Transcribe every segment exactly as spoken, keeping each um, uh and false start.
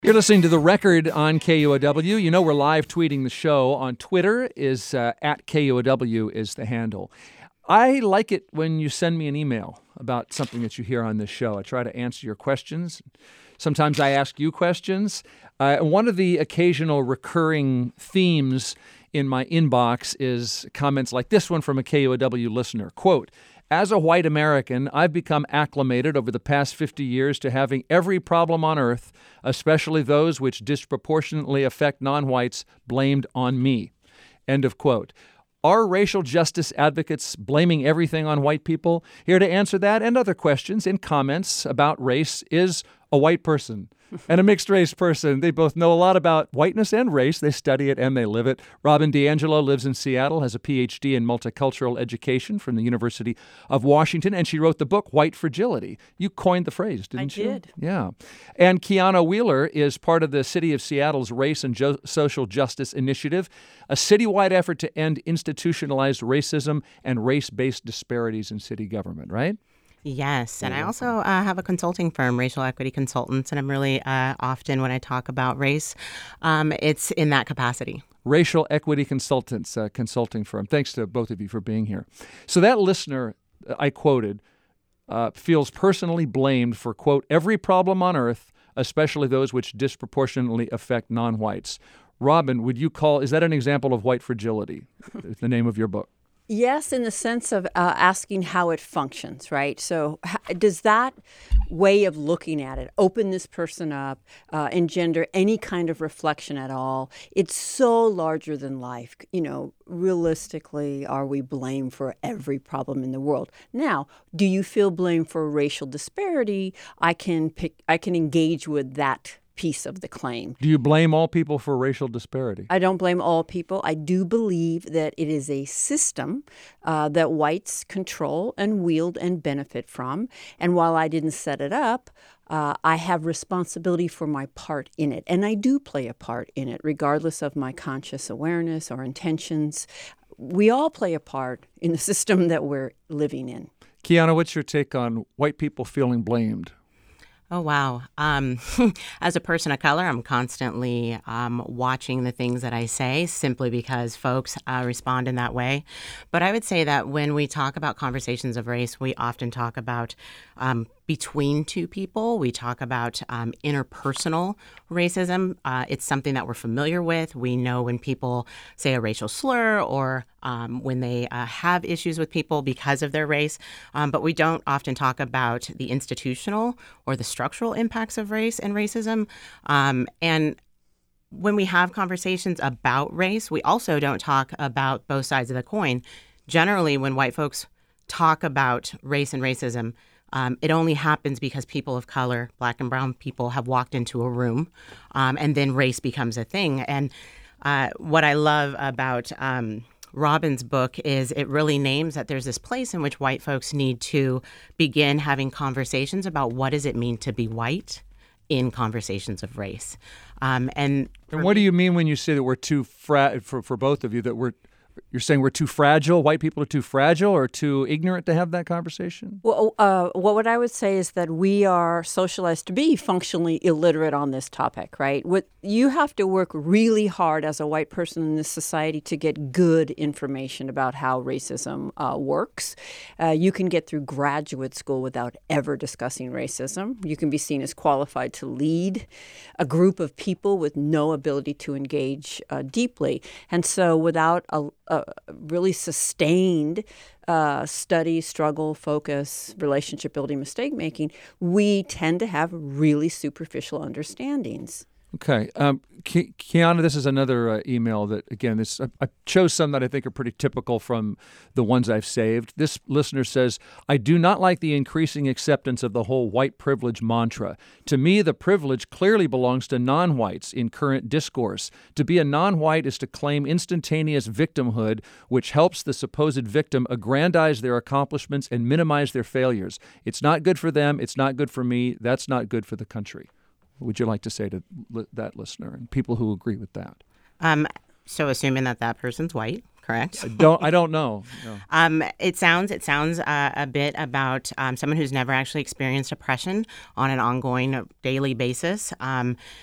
You're listening to The Record on K U O W. You know we're live tweeting the show. On Twitter is uh, at K U O W is the handle. I like it when you send me an email about something that you hear on this show. I try to answer your questions. Sometimes I ask you questions. Uh, one of the occasional recurring themes in my inbox is comments like this one from a K U O W listener. Quote, "As a white American, I've become acclimated over the past fifty years to having every problem on earth, especially those which disproportionately affect non-whites, blamed on me." End of quote. Are racial justice advocates blaming everything on white people? Here to answer that and other questions in comments about race is a white person and a mixed-race person. They both know a lot about whiteness and race. They study it and they live it. Robin DiAngelo lives in Seattle, has a P H D in multicultural education from the University of Washington, and she wrote the book White Fragility. You coined the phrase, didn't I you? I did. Yeah. And Kiana Wheeler is part of the City of Seattle's Race and jo- Social Justice Initiative, a citywide effort to end institutionalized racism and race-based disparities in city government, right? Yes, and I also uh, have a consulting firm, Racial Equity Consultants, and I'm really uh, often when I talk about race, um, it's in that capacity. Racial Equity Consultants, uh, consulting firm. Thanks to both of you for being here. So that listener I quoted uh, feels personally blamed for, quote, every problem on earth, especially those which disproportionately affect non-whites. Robin, would you call, is that an example of white fragility, the name of your book? Yes, in the sense of uh, asking how it functions, right? So h- does that way of looking at it open this person up, uh, engender any kind of reflection at all? It's so larger than life. You know, realistically, are we blamed for every problem in the world? Now, do you feel blamed for racial disparity? I can pick, I can engage with that piece of the claim. Do you blame all people for racial disparity? I don't blame all people. I do believe that it is a system uh, that whites control and wield and benefit from. And while I didn't set it up, uh, I have responsibility for my part in it. And I do play a part in it, regardless of my conscious awareness or intentions. We all play a part in the system that we're living in. Kiana, what's your take on white people feeling blamed? Oh, wow. Um, as a person of color, I'm constantly um, watching the things that I say simply because folks uh, respond in that way. But I would say that when we talk about conversations of race, we often talk about um, between two people. We talk about um, interpersonal racism. Uh, it's something that we're familiar with. We know when people say a racial slur or um, when they uh, have issues with people because of their race. Um, but we don't often talk about the institutional or the structural impacts of race and racism. Um, and when we have conversations about race, we also don't talk about both sides of the coin. Generally, when white folks talk about race and racism, Um, it only happens because people of color, black and brown people, have walked into a room, um, and then race becomes a thing. And uh, what I love about um, Robin's book is it really names that there's this place in which white folks need to begin having conversations about what does it mean to be white in conversations of race. Um, and and what do you mean when you say that we're too fra- for for both of you that we're You're saying we're too fragile, white people are too fragile or too ignorant to have that conversation? Well, uh, what I would say is that we are socialized to be functionally illiterate on this topic, right? What you have to work really hard as a white person in this society to get good information about how racism uh, works. Uh, you can get through graduate school without ever discussing racism. You can be seen as qualified to lead a group of people with no ability to engage uh, deeply. And so without a a really sustained uh, study, struggle, focus, relationship building, mistake making, we tend to have really superficial understandings. Okay. Um, Ki- Kiana, this is another uh, email that, again, this I, I chose some that I think are pretty typical from the ones I've saved. This listener says, I do not like the increasing acceptance of the whole white privilege mantra. To me, the privilege clearly belongs to non-whites in current discourse. To be a non-white is to claim instantaneous victimhood, which helps the supposed victim aggrandize their accomplishments and minimize their failures. It's not good for them. It's not good for me. That's not good for the country. What would you like to say to li- that listener and people who agree with that? Um, so assuming that that person's white, correct? I don't. I don't know. No. Um, it sounds. It sounds uh, a bit about um, someone who's never actually experienced oppression on an ongoing daily basis. Um,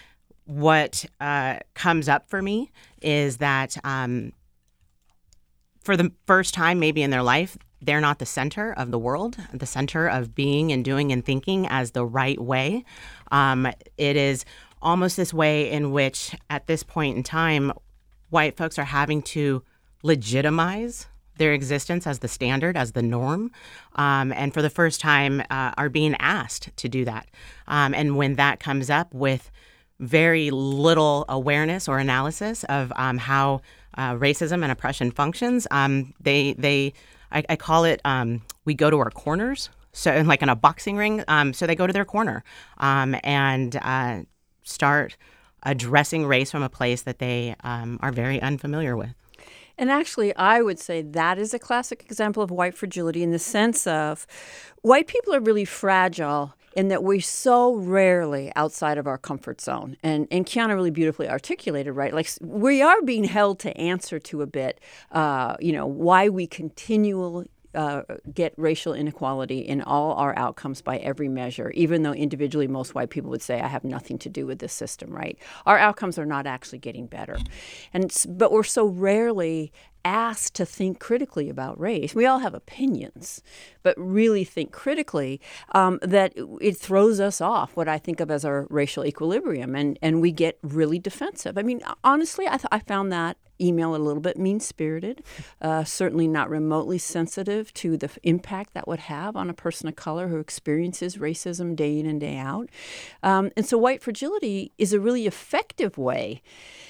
what uh, comes up for me is that um, for the first time maybe in their life, they're not the center of the world, the center of being and doing and thinking as the right way. Um, it is almost this way in which, at this point in time, white folks are having to legitimize their existence as the standard, as the norm, um, and for the first time uh, are being asked to do that. Um, and when that comes up with very little awareness or analysis of um, how uh, racism and oppression functions, um, they they I, I call it um, we go to our corners. So, like in a boxing ring, um, so they go to their corner um, and uh, start addressing race from a place that they um, are very unfamiliar with. And actually, I would say that is a classic example of white fragility in the sense of white people are really fragile in that we're so rarely outside of our comfort zone. And, and Kiana really beautifully articulated, right? Like we are being held to answer to a bit, uh, you know, why we continually Uh, get racial inequality in all our outcomes by every measure, even though individually most white people would say, I have nothing to do with this system, right? Our outcomes are not actually getting better. and But we're so rarely asked to think critically about race. We all have opinions, but really think critically um, that it throws us off what I think of as our racial equilibrium, and, and we get really defensive. I mean, honestly, I, th- I found that email a little bit mean-spirited, uh, certainly not remotely sensitive to the f- impact that would have on a person of color who experiences racism day in and day out. Um, and so white fragility is a really effective way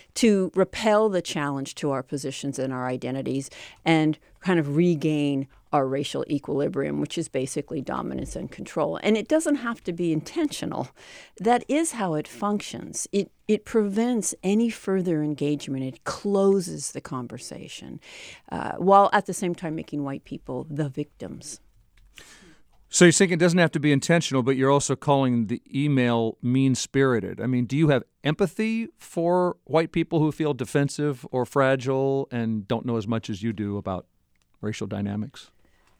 to repel the challenge to our positions and our identities and kind of regain our racial equilibrium, which is basically dominance and control. And it doesn't have to be intentional. That is how it functions. It it prevents any further engagement. It closes the conversation, uh, while at the same time making white people the victims. So you're saying it doesn't have to be intentional, but you're also calling the email mean-spirited. I mean, do you have empathy for white people who feel defensive or fragile and don't know as much as you do about racial dynamics?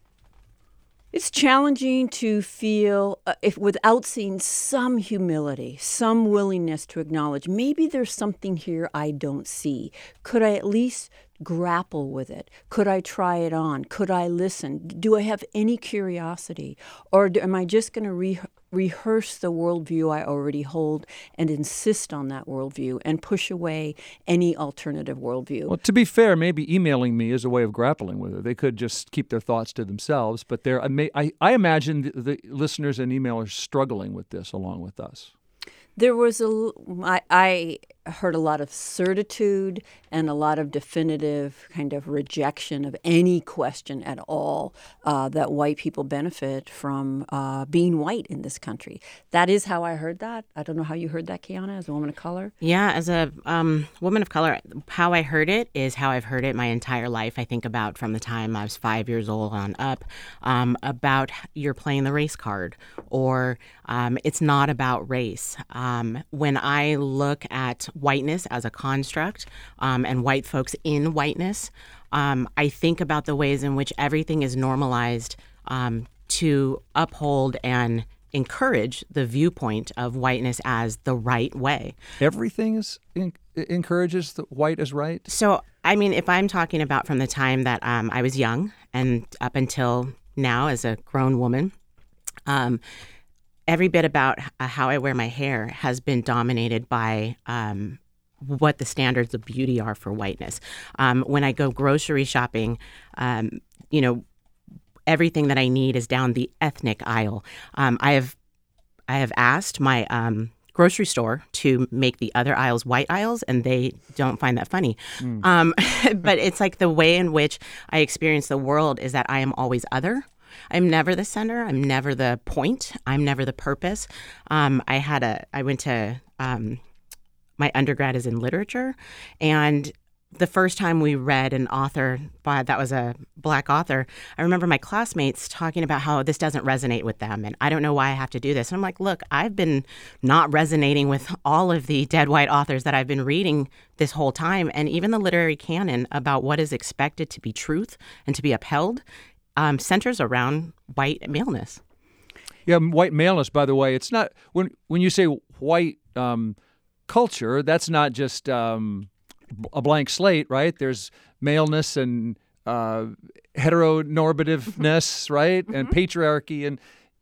It's challenging to feel, uh, if without seeing some humility, some willingness to acknowledge, maybe there's something here I don't see. Could I at least grapple with it? Could I try it on? Could I listen? Do I have any curiosity? Or do, am I just going to re- rehearse the worldview I already hold and insist on that worldview and push away any alternative worldview? Well, to be fair, maybe emailing me is a way of grappling with it. They could just keep their thoughts to themselves, but they're, I, may, I, I imagine the, the listeners and emailers struggling with this along with us. There was a, I, I heard a lot of certitude and a lot of definitive kind of rejection of any question at all uh, that white people benefit from uh, being white in this country. That is how I heard that. I don't know how you heard that, Kiana, as a woman of color. Yeah, as a um, woman of color, how I heard it is how I've heard it my entire life. I think about from the time I was five years old on up, um, about you're playing the race card, or um, it's not about race. Um, when I look at whiteness as a construct um, and white folks in whiteness, um, I think about the ways in which everything is normalized um, to uphold and encourage the viewpoint of whiteness as the right way. Everything is in, encourages the white as right? So, I mean, if I'm talking about from the time that um, I was young and up until now as a grown woman, um, every bit about how I wear my hair has been dominated by um, what the standards of beauty are for whiteness. Um, when I go grocery shopping, um, you know, everything that I need is down the ethnic aisle. Um, I have I have asked my um, grocery store to make the other aisles white aisles, and they don't find that funny. Mm. Um, but it's like the way in which I experience the world is that I am always other. I'm never the center. I'm never the point. I'm never the purpose. Um, I had a, I went to, um, my undergrad is in literature. And the first time we read an author by, that was a Black author, I remember my classmates talking about how this doesn't resonate with them. And I don't know why I have to do this. And I'm like, look, I've been not resonating with all of the dead white authors that I've been reading this whole time. And even the literary canon about what is expected to be truth and to be upheld Um, centers around white maleness. Yeah, white maleness, by the way, it's not, when when you say white um, culture, that's not just um, a blank slate, right? There's maleness and uh, heteronormativeness, right? Mm-hmm. And patriarchy, and,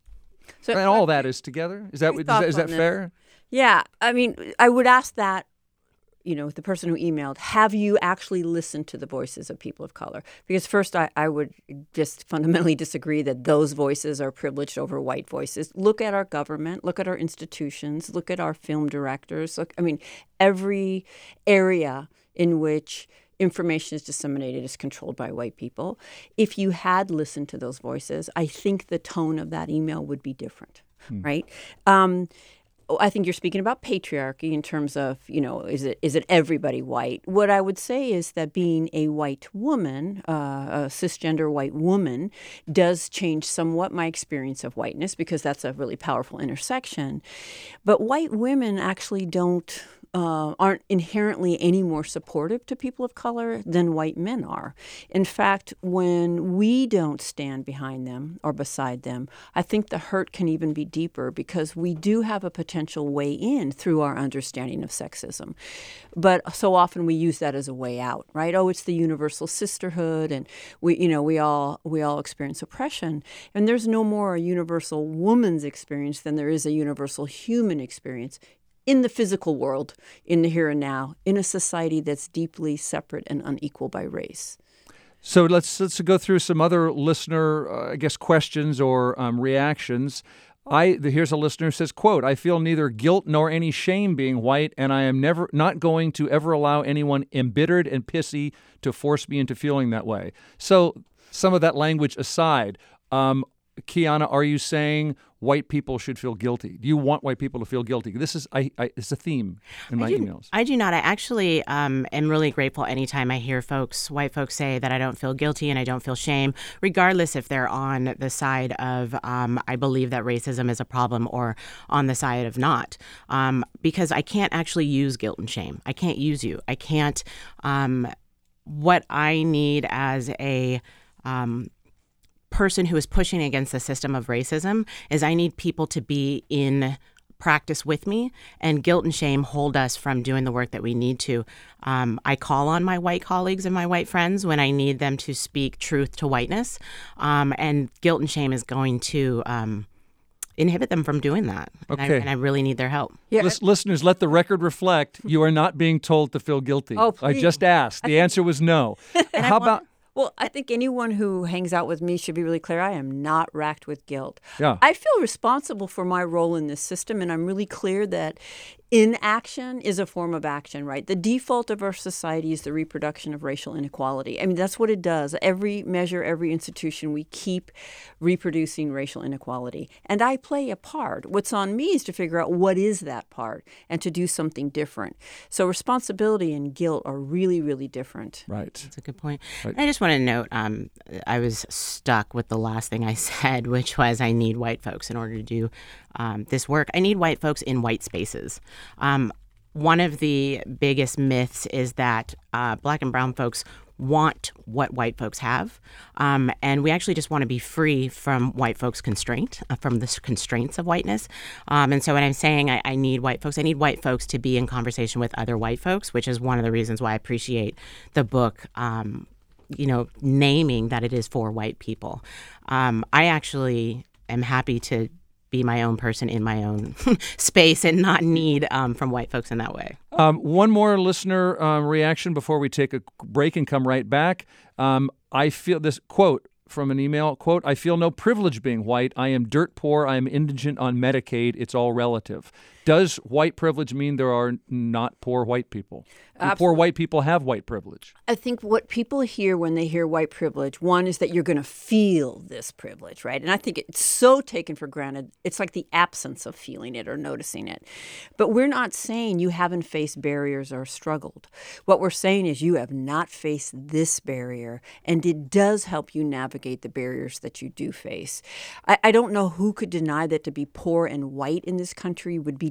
so, and all that is together. Is that is that, is that fair? Yeah. I mean, I would ask that, you know, the person who emailed, have you actually listened to the voices of people of color? Because first, I, I would just fundamentally disagree that those voices are privileged over white voices. Look at our government, look at our institutions, look at our film directors. Look, I mean, every area in which information is disseminated is controlled by white people. If you had listened to those voices, I think the tone of that email would be different, hmm. right? Um, I think you're speaking about patriarchy in terms of, you know, is it is it everybody white? What I would say is that being a white woman, uh, a cisgender white woman, does change somewhat my experience of whiteness, because that's a really powerful intersection. But white women actually don't Uh, aren't inherently any more supportive to people of color than white men are. In fact, when we don't stand behind them or beside them, I think the hurt can even be deeper, because we do have a potential way in through our understanding of sexism. But so often we use that as a way out, right? Oh, it's the universal sisterhood, and we, you know, we all we all experience oppression. And there's no more a universal woman's experience than there is a universal human experience in the physical world, in the here and now, in a society that's deeply separate and unequal by race. So let's let's go through some other listener, uh, I guess, questions or um, reactions. I here's a listener who says, quote, "I feel neither guilt nor any shame being white, and I am never not going to ever allow anyone embittered and pissy to force me into feeling that way." So some of that language aside, um, Kiana, are you saying white people should feel guilty? Do you want white people to feel guilty? This is I, I it's a theme in my I do, emails. I do not. I actually um, am really grateful anytime I hear folks, white folks, say that I don't feel guilty and I don't feel shame, regardless if they're on the side of um, I believe that racism is a problem or on the side of not, um, because I can't actually use guilt and shame. I can't use you. I can't. Um, what I need as a um, person who is pushing against the system of racism is I need people to be in practice with me, and guilt and shame hold us from doing the work that we need to. Um, I call on my white colleagues and my white friends when I need them to speak truth to whiteness, um, and guilt and shame is going to um, inhibit them from doing that. Okay. And I, and I really need their help. Yeah. Lis- listeners, let the record reflect you are not being told to feel guilty. Oh, I just asked. The answer was no. How about... Well, I think anyone who hangs out with me should be really clear. I am not racked with guilt. Yeah. I feel responsible for my role in this system, and I'm really clear that inaction is a form of action, right? The default of our society is the reproduction of racial inequality. I mean, that's what it does. Every measure, every institution, we keep reproducing racial inequality. And I play a part. What's on me is to figure out what is that part and to do something different. So responsibility and guilt are really, really different. Right. That's a good point. Right. I just want to note, um, I was stuck with the last thing I said, which was I need white folks in order to do um, this work. I need white folks in white spaces. Um, one of the biggest myths is that uh, black and brown folks want what white folks have, um, and we actually just want to be free from white folks' constraint, uh, from the constraints of whiteness. Um, and so when I'm saying I, I need white folks, I need white folks to be in conversation with other white folks, which is one of the reasons why I appreciate the book, um, you know, naming that it is for white people. Um, I actually am happy to be my own person in my own space and not need um, from white folks in that way. Um, one more listener um, reaction before we take a break and come right back. Um, I feel this quote from an email, quote, "I feel no privilege being white. I am dirt poor. I am indigent on Medicaid. It's all relative." Does white privilege mean there are not poor white people? Do poor white people have white privilege? I think what people hear when they hear white privilege, one is that you're going to feel this privilege, right? And I think it's so taken for granted. It's like the absence of feeling it or noticing it. But we're not saying you haven't faced barriers or struggled. What we're saying is you have not faced this barrier, and it does help you navigate the barriers that you do face. I, I don't know who could deny that to be poor and white in this country would be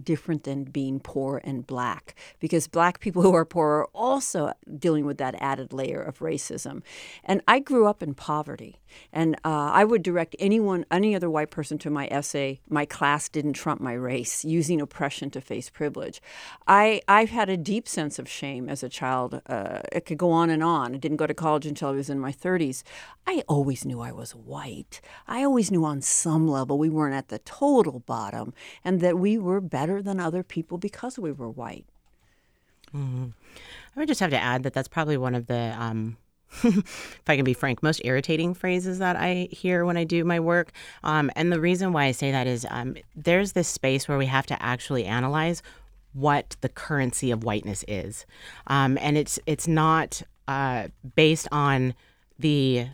different than being poor and black, because black people who are poor are also dealing with that added layer of racism. And I grew up in poverty, and uh, I would direct anyone, any other white person to my essay, "My Class Didn't Trump My Race, Using Oppression to Face Privilege." I, I've had a deep sense of shame as a child. Uh, it could go on and on. I didn't go to college until I was in my thirties. I always knew I was white. I always knew on some level we weren't at the total bottom, and that we were better than other people because we were white. Mm-hmm. I would just have to add that that's probably one of the, um, if I can be frank, most irritating phrases that I hear when I do my work. Um, and the reason why I say that is um, there's this space where we have to actually analyze what the currency of whiteness is. Um, and it's it's not uh, based on the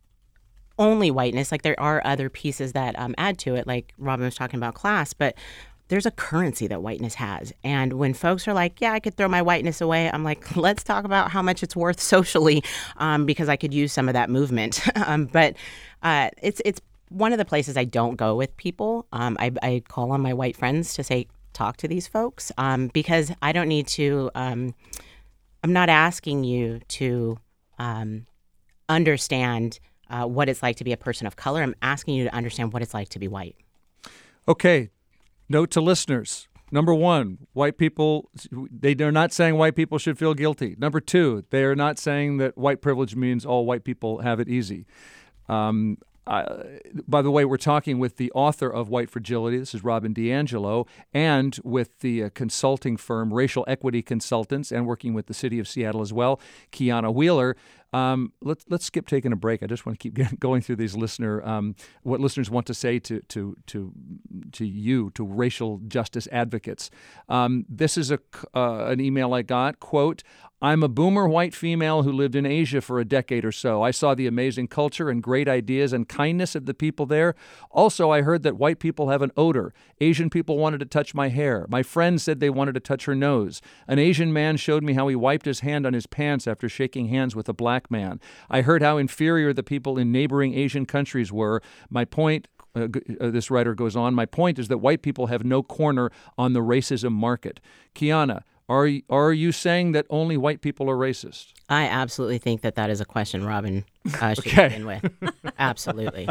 only whiteness. Like, there are other pieces that um, add to it, like Robin was talking about class, but there's a currency that whiteness has. And when folks are like, yeah, I could throw my whiteness away, I'm like, let's talk about how much it's worth socially, um, because I could use some of that movement. um, but uh, it's it's one of the places I don't go with people. Um, I, I call on my white friends to say, talk to these folks, um, because I don't need to, um, I'm not asking you to um, understand uh, what it's like to be a person of color. I'm asking you to understand what it's like to be white. Okay. Note to listeners. Number one, white people, they are not saying white people should feel guilty. Number two, they are not saying that white privilege means all white people have it easy. Um, I, by the way, we're talking with the author of White Fragility. This is Robin DiAngelo, and with the uh, consulting firm Racial Equity Consultants, and working with the city of Seattle as well, Kiana Wheeler. Um, let's let's skip taking a break. I just want to keep going through these listener um, what listeners want to say to to to to you, to racial justice advocates. Um, this is a uh, an email I got. Quote: I'm a boomer white female who lived in Asia for a decade or so. I saw the amazing culture and great ideas and kindness of the people there. Also, I heard that white people have an odor. Asian people wanted to touch my hair. My friend said they wanted to touch her nose. An Asian man showed me how he wiped his hand on his pants after shaking hands with a black man. I heard how inferior the people in neighboring Asian countries were. My point, uh, uh, this writer goes on, my point is that white people have no corner on the racism market. Kiana, Are are you saying that only white people are racist? I absolutely think that that is a question Robin uh, should okay. begin with. Absolutely.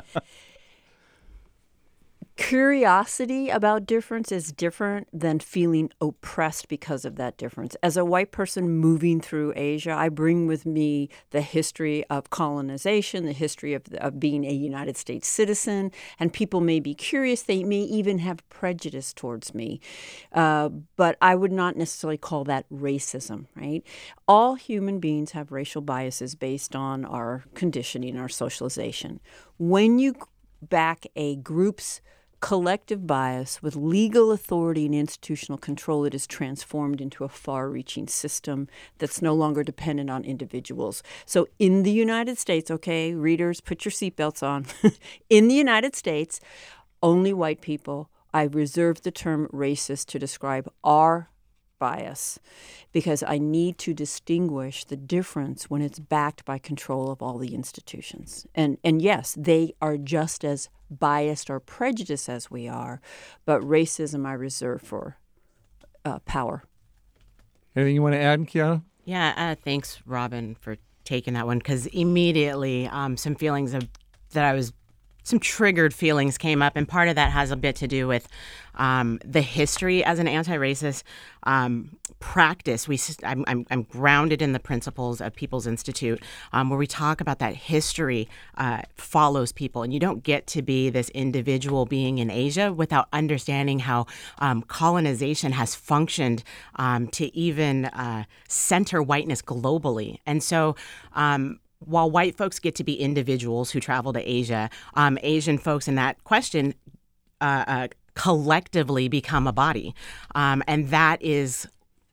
Curiosity about difference is different than feeling oppressed because of that difference. As a white person moving through Asia, I bring with me the history of colonization, the history of, of being a United States citizen, and people may be curious. They may even have prejudice towards me, uh, but I would not necessarily call that racism, right? All human beings have racial biases based on our conditioning, our socialization. When you back a group's collective bias with legal authority and institutional control, it is transformed into a far-reaching system that's no longer dependent on individuals. So in the United States, okay, readers, put your seatbelts on. In the United States, only white people, I reserve the term racist to describe our bias, because I need to distinguish the difference when it's backed by control of all the institutions. And and yes, they are just as biased or prejudiced as we are, but racism I reserve for uh, power. Anything you want to add, Kiana? Yeah, uh, thanks, Robin, for taking that one, because immediately um, some feelings of that I was some triggered feelings came up, and part of that has a bit to do with um, the history as an anti-racist um, practice. We, I'm, I'm, I'm grounded in the principles of People's Institute, um, where we talk about that history uh, follows people, and you don't get to be this individual being in Asia without understanding how um, colonization has functioned um, to even uh, center whiteness globally. And so um, while white folks get to be individuals who travel to Asia, um, Asian folks in that question uh, uh, collectively become a body. Um, and that is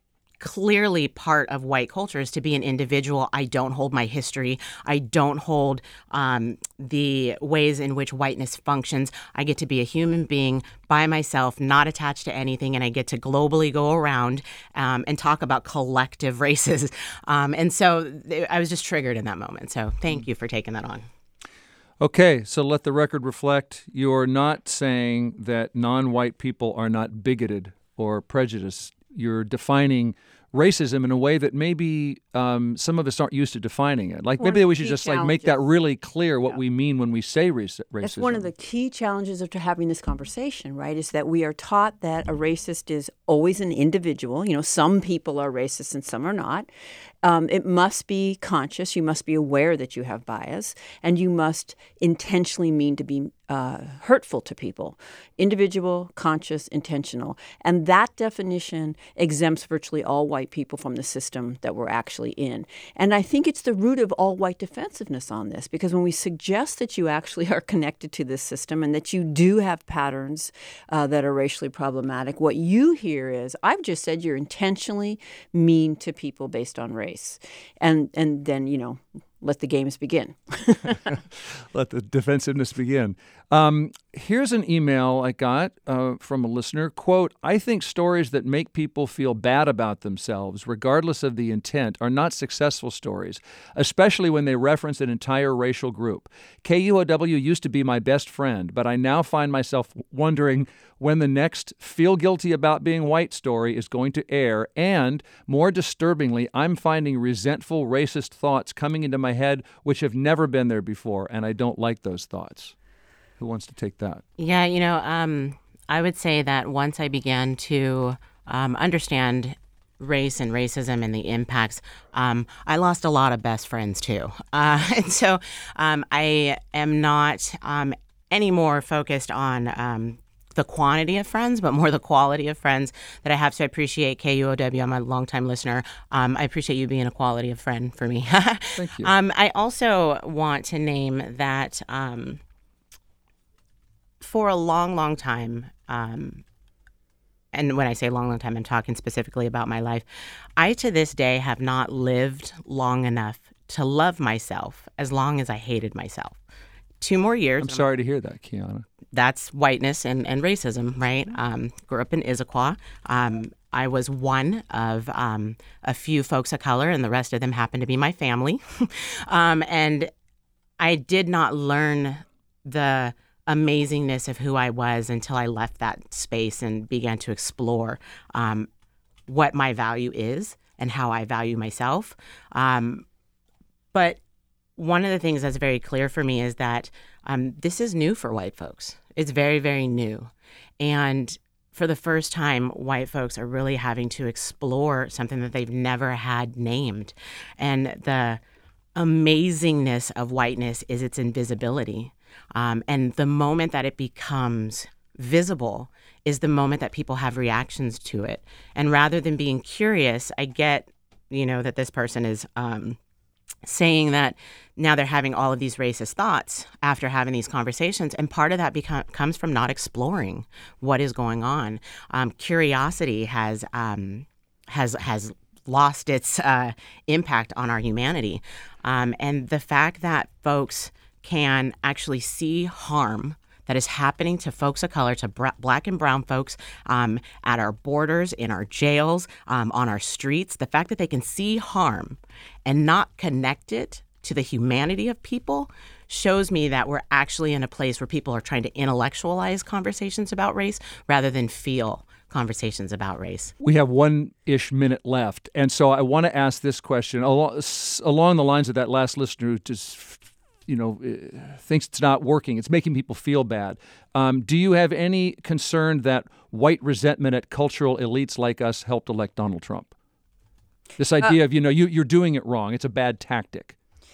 clearly part of white culture, is to be an individual. I don't hold my history. I don't hold um, the ways in which whiteness functions. I get to be a human being by myself, not attached to anything, and I get to globally go around um, and talk about collective races. Um, and so I was just triggered in that moment. So thank you for taking that on. Okay, so let the record reflect you're not saying that non-white people are not bigoted or prejudice. You're defining racism in a way that maybe um, some of us aren't used to defining it. Like One of maybe the we should key just like make that challenges. really clear what Yeah. we mean when we say raci- racism. That's one of the key challenges of to having this conversation, right? Is that we are taught that a racist is always an individual. You know, some people are racist and some are not. Um, it must be conscious. You must be aware that you have bias, and you must intentionally mean to be uh, hurtful to people. Individual, conscious, intentional. And that definition exempts virtually all white people from the system that we're actually in. And I think it's the root of all white defensiveness on this, because when we suggest that you actually are connected to this system and that you do have patterns uh, that are racially problematic, what you hear is, I've just said you're intentionally mean to people based on race. And, and then, you know, let the games begin. Let the defensiveness begin. Um, here's an email I got uh, from a listener. Quote, I think stories that make people feel bad about themselves, regardless of the intent, are not successful stories, especially when they reference an entire racial group. K U O W used to be my best friend, but I now find myself wondering when the next feel guilty about being white story is going to air. And more disturbingly, I'm finding resentful, racist thoughts coming into my head, which have never been there before. And I don't like those thoughts. Who wants to take that? Yeah, you know, um, I would say that once I began to um, understand race and racism and the impacts, um, I lost a lot of best friends too. Uh, and so um, I am not um, any more focused on um, the quantity of friends, but more the quality of friends that I have. So I appreciate K U O W. I'm a longtime listener. Um, I appreciate you being a quality of friend for me. Thank you. Um, I also want to name that um, for a long, long time, um, and when I say long, long time, I'm talking specifically about my life, I to this day have not lived long enough to love myself as long as I hated myself. Two more years. I'm sorry to hear that, Kiana. That's whiteness and, and racism, right? Um, grew up in Issaquah. Um, I was one of um, a few folks of color, and the rest of them happened to be my family. um, and I did not learn the amazingness of who I was until I left that space and began to explore um, what my value is and how I value myself. Um, but one of the things that's very clear for me is that um, this is new for white folks. It's very, very new. And for the first time, white folks are really having to explore something that they've never had named. And the amazingness of whiteness is its invisibility. Um, and the moment that it becomes visible is the moment that people have reactions to it. And rather than being curious, I get, you know, that this person is um, saying that now they're having all of these racist thoughts after having these conversations. And part of that become, comes from not exploring what is going on. Um, curiosity has um, has has lost its uh, impact on our humanity. Um, and the fact that folks can actually see harm that is happening to folks of color, to br- black and brown folks um, at our borders, in our jails, um, on our streets, the fact that they can see harm and not connect it to the humanity of people shows me that we're actually in a place where people are trying to intellectualize conversations about race rather than feel conversations about race. We have one-ish minute left, and so I want to ask this question along, along the lines of that last listener who just you know, thinks it's not working. It's making people feel bad. Um, do you have any concern that white resentment at cultural elites like us helped elect Donald Trump? This idea uh, of, you know, you, you're doing it wrong. It's a bad tactic.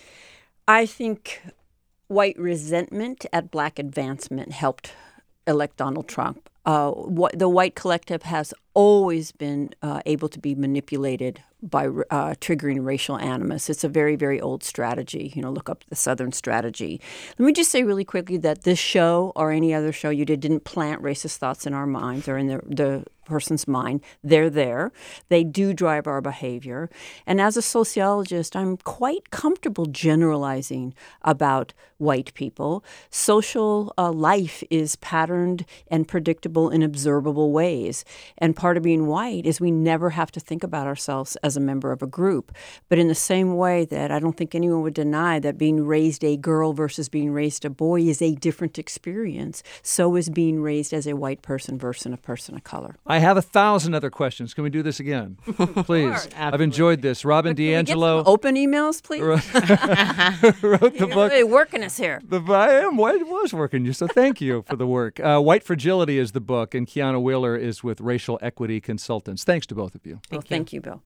I think white resentment at black advancement helped elect Donald Trump. Uh, what, the white collective has always been uh, able to be manipulated by uh, triggering racial animus. It's a very, very old strategy. You know, look up the Southern strategy. Let me just say really quickly that this show or any other show you did didn't plant racist thoughts in our minds or in the, the person's mind. They're there. They do drive our behavior. And as a sociologist, I'm quite comfortable generalizing about white people. Social uh, life is patterned and predictable in observable ways. And part of being white is we never have to think about ourselves as a member of a group. But in the same way that I don't think anyone would deny that being raised a girl versus being raised a boy is a different experience, so is being raised as a white person versus a person of color. I have a thousand other questions. Can we do this again? Please. I've enjoyed this. Robin But can we get DiAngelo some open emails, please. wrote the You're book. really working us here. The, I am. Well, it was working you, so thank you for the work. Uh, White Fragility is the book, and Kiana Wheeler is with Racial Equity Consultants. Thanks to both of you. Well, thank you, Bill.